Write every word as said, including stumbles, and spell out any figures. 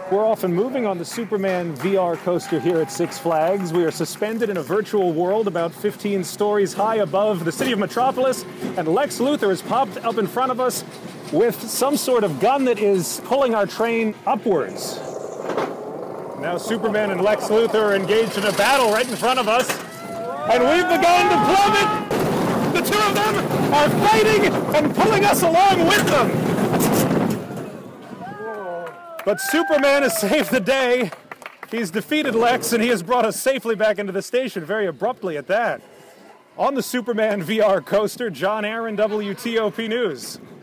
We're off and moving on the Superman V R coaster here at Six Flags. We are suspended in a virtual world about fifteen stories high above the city of Metropolis, and Lex Luthor has popped up in front of us with some sort of gun that is pulling our train upwards. Now Superman and Lex Luthor are engaged in a battle right in front of us, and we've begun to plummet! The two of them are fighting and pulling us along with them! But Superman has saved the day. He's defeated Lex, and he has brought us safely back into the station, very abruptly at that. On the Superman V R coaster, John Aaron, W T O P News.